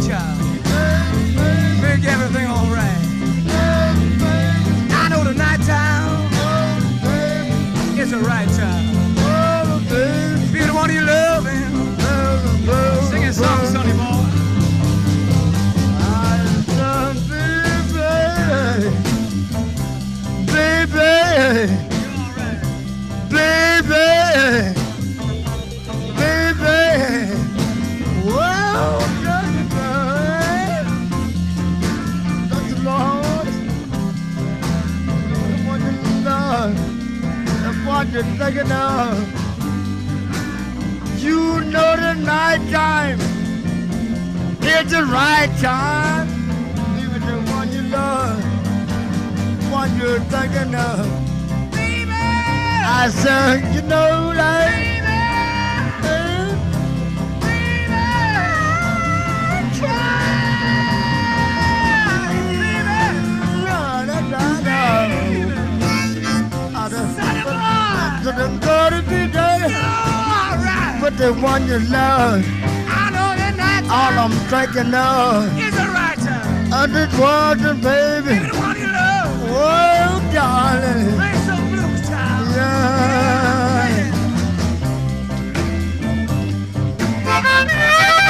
child. Make everything all right. I know the nighttime is the right time. Be the one you loving. Sing a song, Sonny boy. Baby, baby, baby, whoa, that's the Lord, that's what you love, that's what you're thinking of. You know the night time, it's the right time, even the one you love. What you're thinking of, baby? I said, you know, like, baby, baby, try, baby, gotta be there, but the one you love, I know the nighttime all I'm thinking of is the right time. I just want you, baby. Baby, the one you love. Oh, darling. Play some blues, child. Yeah.